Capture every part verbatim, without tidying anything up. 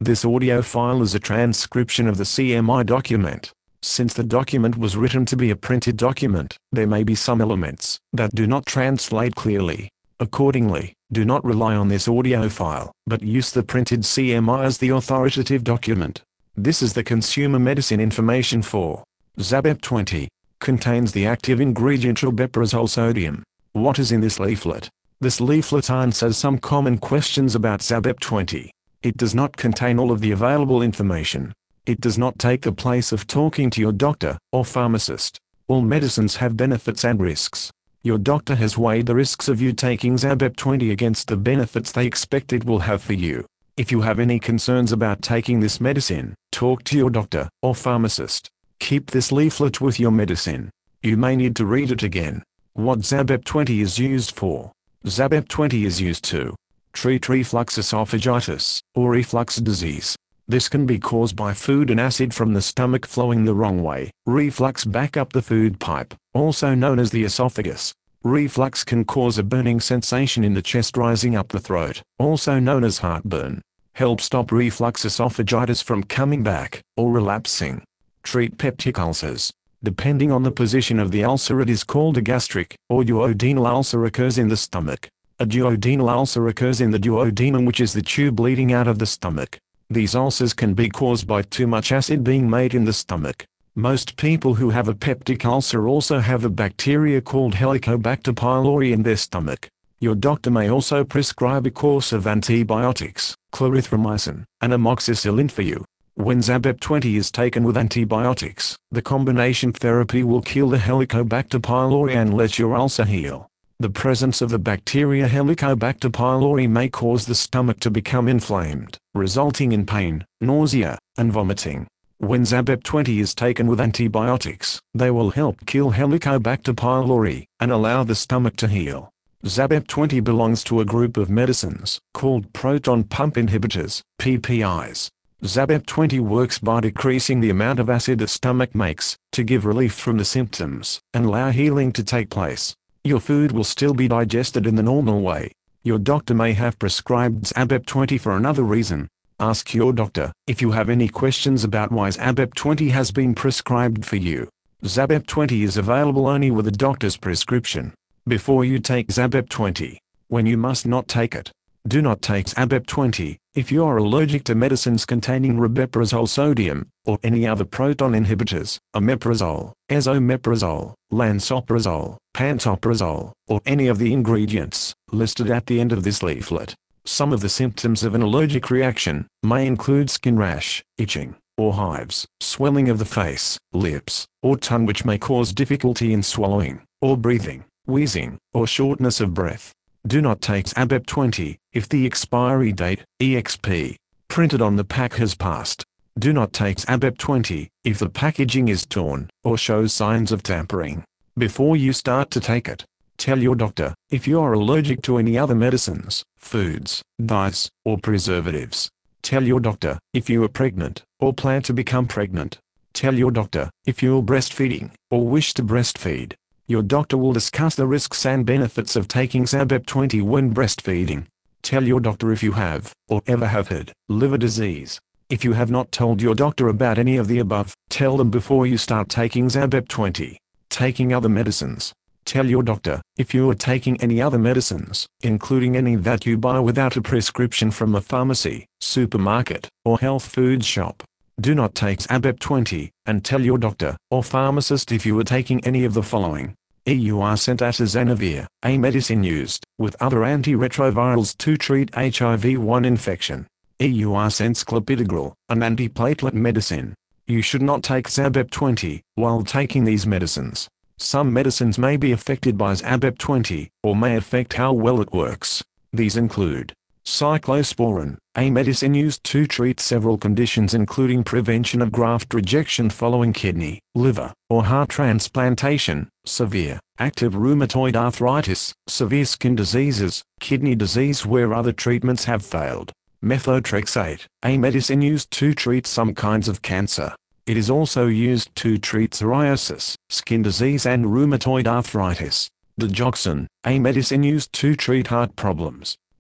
This audio file is a transcription of the C M I document. Since the document was written to be a printed document, there may be some elements that do not translate clearly. Accordingly, do not rely on this audio file, but use the printed C M I as the authoritative document. This is the consumer medicine information for Zabep twenty. Contains the active ingredient rabeprazole sodium. What is in this leaflet? This leaflet answers some common questions about Zabep twenty. It does not contain all of the available information. It does not take the place of talking to your doctor or pharmacist. All medicines have benefits and risks. Your doctor has weighed the risks of you taking Zabep twenty against the benefits they expect it will have for you. If you have any concerns about taking this medicine, talk to your doctor or pharmacist. Keep this leaflet with your medicine. You may need to read it again. What Zabep twenty is used for? Zabep twenty is used to treat reflux esophagitis, or reflux disease. This can be caused by food and acid from the stomach flowing the wrong way. Reflux back up the food pipe, also known as the esophagus. Reflux can cause a burning sensation in the chest rising up the throat, also known as heartburn. Help stop reflux esophagitis from coming back, or relapsing. Treat peptic ulcers. Depending on the position of the ulcer, it is called a gastric, or duodenal ulcer occurs in the stomach. A duodenal ulcer occurs in the duodenum, which is the tube leading out of the stomach. These ulcers can be caused by too much acid being made in the stomach. Most people who have a peptic ulcer also have a bacteria called Helicobacter pylori in their stomach. Your doctor may also prescribe a course of antibiotics, clarithromycin, and amoxicillin for you. When Zabep twenty is taken with antibiotics, the combination therapy will kill the Helicobacter pylori and let your ulcer heal. The presence of the bacteria Helicobacter pylori may cause the stomach to become inflamed, resulting in pain, nausea, and vomiting. When Zabep twenty is taken with antibiotics, they will help kill Helicobacter pylori and allow the stomach to heal. Zabep twenty belongs to a group of medicines called proton pump inhibitors, P P Is. Zabep twenty works by decreasing the amount of acid the stomach makes, to give relief from the symptoms, and allow healing to take place. Your food will still be digested in the normal way. Your doctor may have prescribed Zabep twenty for another reason. Ask your doctor if you have any questions about why Zabep twenty has been prescribed for you. Zabep twenty is available only with a doctor's prescription. Before you take Zabep twenty, when you must not take it. Do not take Zabep twenty if you are allergic to medicines containing rabeprazole sodium, or any other proton inhibitors, omeprazole, esomeprazole, lansoprazole, pantoprazole, or any of the ingredients listed at the end of this leaflet. Some of the symptoms of an allergic reaction may include skin rash, itching, or hives, swelling of the face, lips, or tongue, which may cause difficulty in swallowing, or breathing, wheezing, or shortness of breath. Do not take Zabep twenty if the expiry date, E X P, printed on the pack has passed. Do not take Zabep twenty if the packaging is torn or shows signs of tampering. Before you start to take it, tell your doctor if you are allergic to any other medicines, foods, dyes, or preservatives. Tell your doctor if you are pregnant or plan to become pregnant. Tell your doctor if you are breastfeeding or wish to breastfeed. Your doctor will discuss the risks and benefits of taking Zabep twenty when breastfeeding. Tell your doctor if you have, or ever have had, liver disease. If you have not told your doctor about any of the above, tell them before you start taking Zabep twenty. Taking other medicines. Tell your doctor if you are taking any other medicines, including any that you buy without a prescription from a pharmacy, supermarket, or health food shop. Do not take Zabep twenty, and tell your doctor or pharmacist if you are taking any of the following. Euacent atazanavir, a medicine used with other antiretrovirals to treat H I V one infection. Euacent clopidogrel, an antiplatelet medicine. You should not take Zabep twenty while taking these medicines. Some medicines may be affected by Zabep twenty, or may affect how well it works. These include cyclosporin, a medicine used to treat several conditions including prevention of graft rejection following kidney, liver, or heart transplantation, severe, active rheumatoid arthritis, severe skin diseases, kidney disease where other treatments have failed. Methotrexate, a medicine used to treat some kinds of cancer. It is also used to treat psoriasis, skin disease and rheumatoid arthritis. Digoxin, a medicine used to treat heart problems.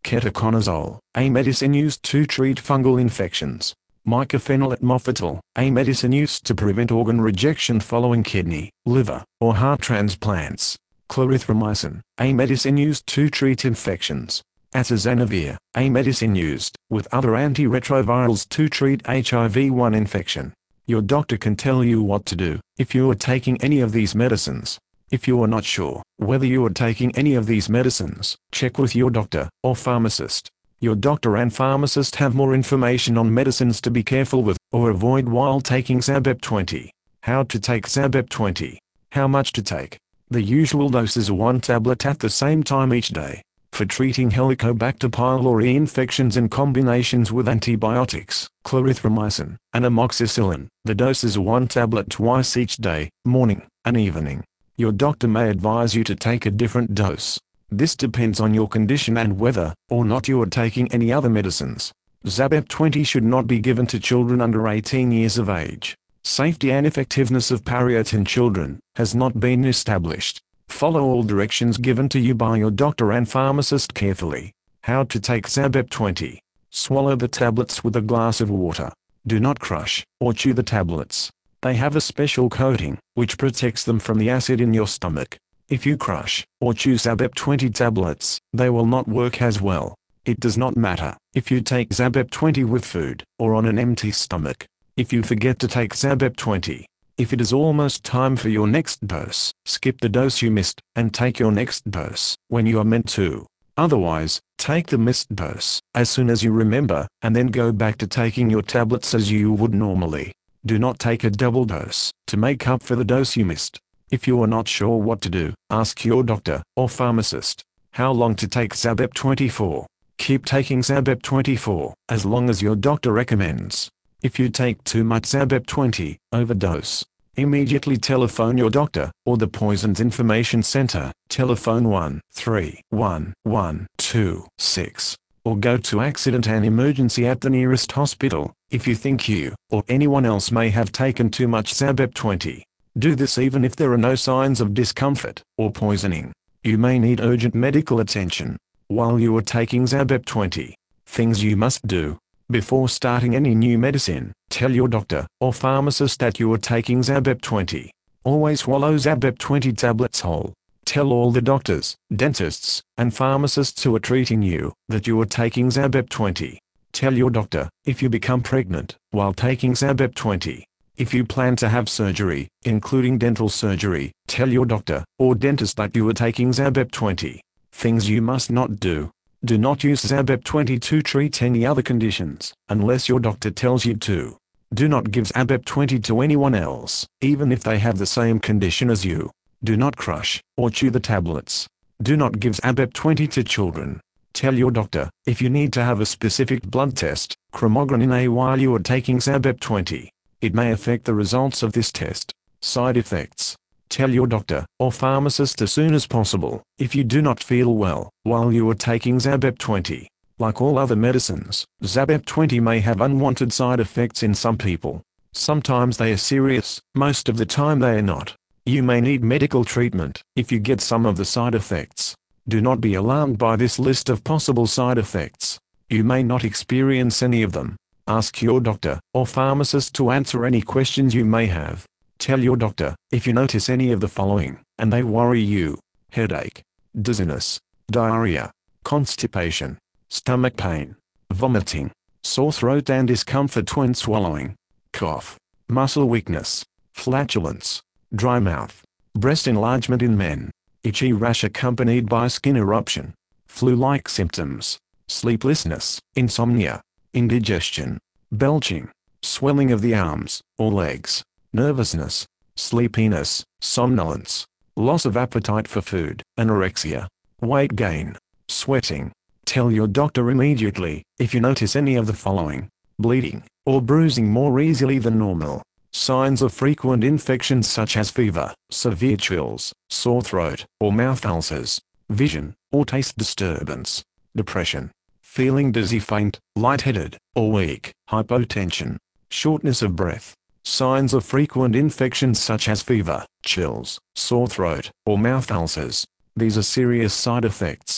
Ketoconazole, a medicine used to treat fungal infections. Mycophenolate mofetil, a medicine used to prevent organ rejection following kidney, liver, or heart transplants. Clarithromycin, a medicine used to treat infections. Atazanavir, a medicine used, with other antiretrovirals, to treat H I V one infection. Your doctor can tell you what to do if you are taking any of these medicines. If you are not sure whether you are taking any of these medicines, check with your doctor or pharmacist. Your doctor and pharmacist have more information on medicines to be careful with or avoid while taking Zabep twenty. How to take Zabep twenty. How much to take. The usual dose is one tablet at the same time each day. For treating Helicobacter pylori infections in combinations with antibiotics, clarithromycin, and amoxicillin, the dose is one tablet twice each day, morning and evening. Your doctor may advise you to take a different dose. This depends on your condition and whether or not you are taking any other medicines. Zabep twenty should not be given to children under eighteen years of age. Safety and effectiveness of Pariet in children has not been established. Follow all directions given to you by your doctor and pharmacist carefully. How to take Zabep twenty. Swallow the tablets with a glass of water. Do not crush or chew the tablets. They have a special coating which protects them from the acid in your stomach. If you crush or chew Zabep twenty tablets, they will not work as well. It does not matter if you take Zabep twenty with food or on an empty stomach. If you forget to take Zabep twenty, if it is almost time for your next dose, skip the dose you missed and take your next dose when you are meant to. Otherwise, take the missed dose as soon as you remember and then go back to taking your tablets as you would normally. Do not take a double dose to make up for the dose you missed. If you are not sure what to do, ask your doctor or pharmacist. How long to take Zabep twenty for? Keep taking Zabep twenty for as long as your doctor recommends. If you take too much Zabep twenty, overdose. Immediately telephone your doctor or the Poisons Information Center, telephone one three one one two six, or go to Accident and Emergency at the nearest hospital if you think you or anyone else may have taken too much Zabep twenty. Do this even if there are no signs of discomfort or poisoning. You may need urgent medical attention while you are taking Zabep twenty. Things you must do. Before starting any new medicine, tell your doctor or pharmacist that you are taking Zabep twenty. Always swallow Zabep twenty tablets whole. Tell all the doctors, dentists, and pharmacists who are treating you that you are taking Zabep twenty. Tell your doctor if you become pregnant while taking Zabep twenty. If you plan to have surgery, including dental surgery, tell your doctor or dentist that you are taking Zabep twenty. Things you must not do. Do not use Zabep twenty to treat any other conditions, unless your doctor tells you to. Do not give Zabep twenty to anyone else, even if they have the same condition as you. Do not crush or chew the tablets. Do not give Zabep twenty to children. Tell your doctor if you need to have a specific blood test, chromogranin A, while you are taking Zabep twenty. It may affect the results of this test. Side effects. Tell your doctor or pharmacist as soon as possible if you do not feel well while you are taking Zabep twenty. Like all other medicines, Zabep twenty may have unwanted side effects in some people. Sometimes they are serious, most of the time they are not. You may need medical treatment if you get some of the side effects. Do not be alarmed by this list of possible side effects. You may not experience any of them. Ask your doctor or pharmacist to answer any questions you may have. Tell your doctor if you notice any of the following, and they worry you: headache, dizziness, diarrhea, constipation, stomach pain, vomiting, sore throat and discomfort when swallowing, cough, muscle weakness, flatulence, dry mouth, breast enlargement in men, itchy rash accompanied by skin eruption, flu-like symptoms, sleeplessness, insomnia, indigestion, belching, swelling of the arms or legs, nervousness, sleepiness, somnolence, loss of appetite for food, anorexia, weight gain, sweating. Tell your doctor immediately if you notice any of the following: bleeding or bruising more easily than normal, signs of frequent infections such as fever, severe chills, sore throat or mouth ulcers, vision or taste disturbance, depression, feeling dizzy, faint, lightheaded, or weak, hypotension, shortness of breath, signs of frequent infections such as fever, chills, sore throat, or mouth ulcers. These are serious side effects.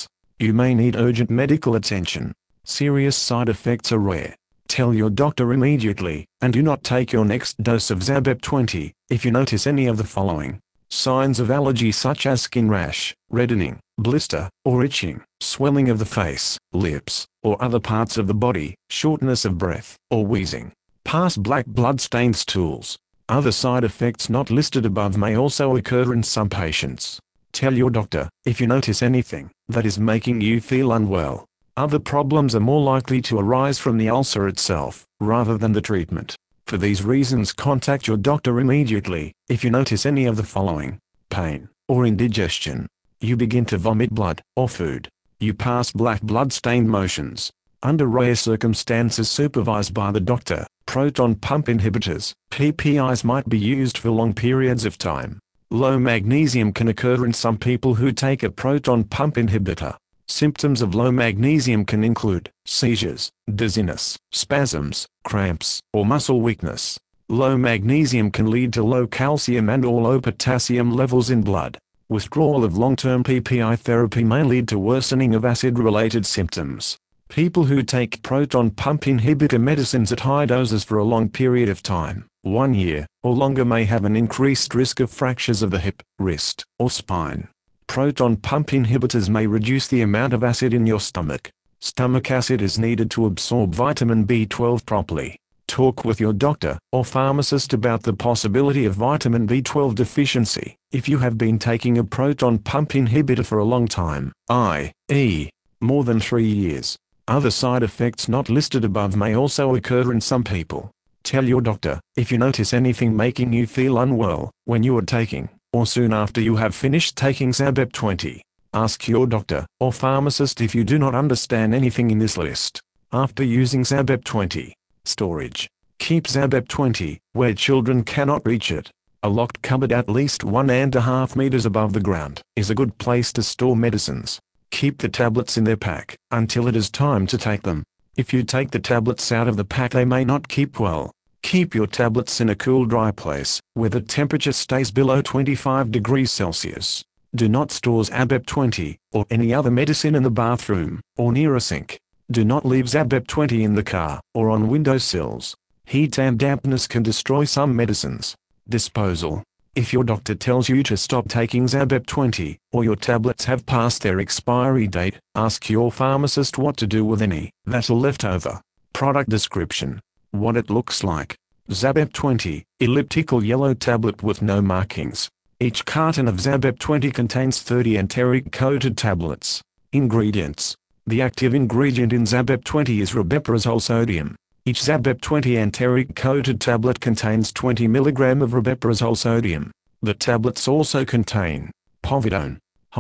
You may need urgent medical attention. Serious side effects are rare. Tell your doctor immediately, and do not take your next dose of Zabep twenty, if you notice any of the following. Signs of allergy such as skin rash, reddening, blister, or itching, swelling of the face, lips, or other parts of the body, shortness of breath, or wheezing. Pass black blood-stained stools. Other side effects not listed above may also occur in some patients. Tell your doctor, if you notice anything that is making you feel unwell. Other problems are more likely to arise from the ulcer itself, rather than the treatment. For these reasons, contact your doctor immediately, if you notice any of the following: pain, or indigestion. You begin to vomit blood, or food. You pass black blood-stained motions. Under rare circumstances supervised by the doctor, proton pump inhibitors, P P Is might be used for long periods of time. Low magnesium can occur in some people who take a proton pump inhibitor. Symptoms of low magnesium can include seizures, dizziness, spasms, cramps, or muscle weakness. Low magnesium can lead to low calcium and or low potassium levels in blood. Withdrawal of long-term P P I therapy may lead to worsening of acid-related symptoms. People who take proton pump inhibitor medicines at high doses for a long period of time, one year or longer, may have an increased risk of fractures of the hip, wrist, or spine. Proton pump inhibitors may reduce the amount of acid in your stomach. Stomach acid is needed to absorb vitamin B twelve properly. Talk with your doctor or pharmacist about the possibility of vitamin B twelve deficiency if you have been taking a proton pump inhibitor for a long time, that is, more than three years. Other side effects not listed above may also occur in some people. Tell your doctor if you notice anything making you feel unwell when you are taking, or soon after you have finished taking Zabep twenty. Ask your doctor or pharmacist if you do not understand anything in this list. After using Zabep twenty. Storage. Keep Zabep twenty where children cannot reach it. A locked cupboard at least one and a half meters above the ground is a good place to store medicines. Keep the tablets in their pack until it is time to take them. If you take the tablets out of the pack, they may not keep well. Keep your tablets in a cool, dry place, where the temperature stays below twenty-five degrees Celsius. Do not store Zabep twenty, or any other medicine in the bathroom, or near a sink. Do not leave Zabep twenty in the car, or on windowsills. Heat and dampness can destroy some medicines. Disposal. If your doctor tells you to stop taking Zabep twenty, or your tablets have passed their expiry date, ask your pharmacist what to do with any that are left over. Product description. What it looks like. Zabep twenty, elliptical yellow tablet with no markings. Each carton of Zabep twenty contains thirty enteric-coated tablets. Ingredients. The active ingredient in Zabep twenty is rabeprazole sodium. Each Zabep twenty enteric-coated tablet contains twenty milligrams of rabeprazole sodium. The tablets also contain povidone,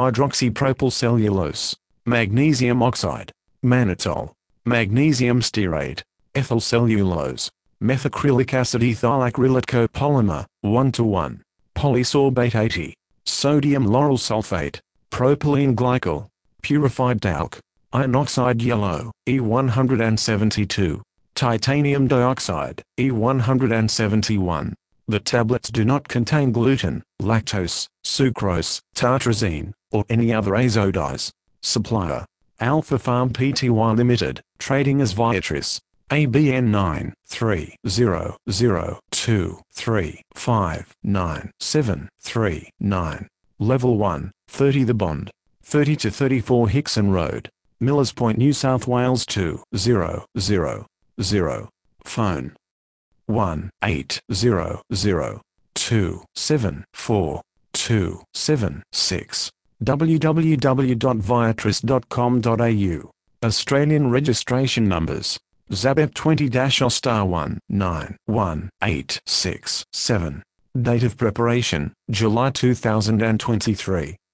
hydroxypropylcellulose, magnesium oxide, mannitol, magnesium stearate, ethyl cellulose, methacrylic acid ethyl acrylate copolymer, one to one, polysorbate eighty, sodium lauryl sulfate, propylene glycol, purified talc, iron oxide yellow, E one seventy-two, titanium dioxide, E one seventy-one. The tablets do not contain gluten, lactose, sucrose, tartrazine, or any other azo-dyes. Supplier: Alpha Pharm Pty Limited, trading as Viatris. A B N nine three zero zero two three five nine seven three nine. Level one, thirty The Bond, thirty to thirty-four Hickson Road, Millers Point, New South Wales two zero zero zero. Phone one eight zero zero two seven four two seven six. w w w dot viatris dot com dot a u. Australian registration numbers: Zabep twenty O star one nine one eight six seven. Date of preparation: July two thousand twenty-three.